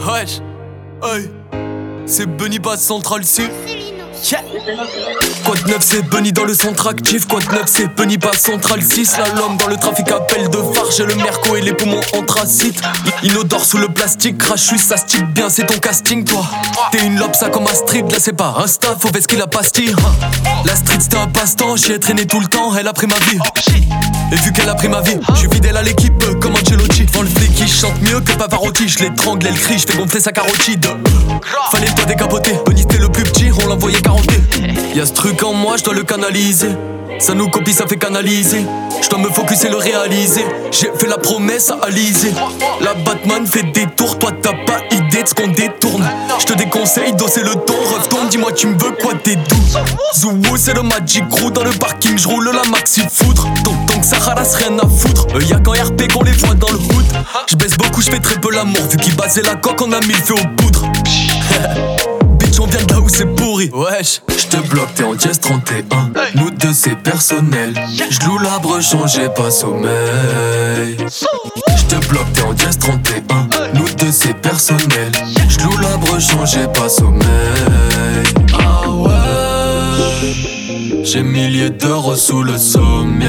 Wesh, hey, c'est Bunny Bass Central C. Yeah. Quoi de neuf, c'est Bunny dans le centre actif. Quoi de neuf, c'est Bunny Bass Central 6. La l'homme dans le trafic appelle de phare. J'ai le merco et les poumons anthracite. Inodore sous le plastique, crache, ça stick bien, c'est ton casting toi. T'es une lobe, ça comme Astrid, là c'est pas Insta, faut qu'il la pastille. La street c'était un passe-temps, j'y ai traîné tout le temps, elle a pris ma vie. Et vu qu'elle a pris ma vie, j'suis fidèle à l'équipe comme Ancelotti. Devant le flic qui chante mieux que Pavarotti. J'l'étrangle, elle crie, j'fais gonfler sa carotide. Fallait pas décapoter, Bunny c'était le plus petit, on l'envoyait carotter. Y'a ce truc en moi, j'dois le canaliser. Ça nous copie, ça fait canaliser. J'dois me focus et le réaliser. J'ai fait la promesse à Alizé. La Batman fait des tours, toi t'as pas idée de ce qu'on détourne. J'te déconseille d'osser le ton, retourne, dis-moi tu me veux quoi, t'es doux. Zouou c'est le Magic Crew, dans le parking j'roule la maxi foudre. Donc Sahara c'est rien à foutre. Y'a qu'en RP qu'on les voit dans le hood. J'baisse beaucoup, j'fais très peu l'amour. Vu qu'il basait la coque, on a mis le feu aux poudres. Bitch on vient de là où c'est pourri. Wesh, j'te bloque, t'es en dièse 31. Nous deux c'est personnel. J'loue l'arbre, j'ai pas sommeil. J'te bloque, t'es en dièse 31. Nous deux c'est personnel. J'loue l'arbre, j'ai pas sommeil. Ah ouais, j'ai milliers d'euros sous le sommier.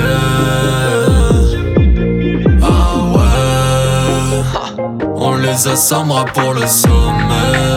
Ah ouais, on les assommera pour le sommeil.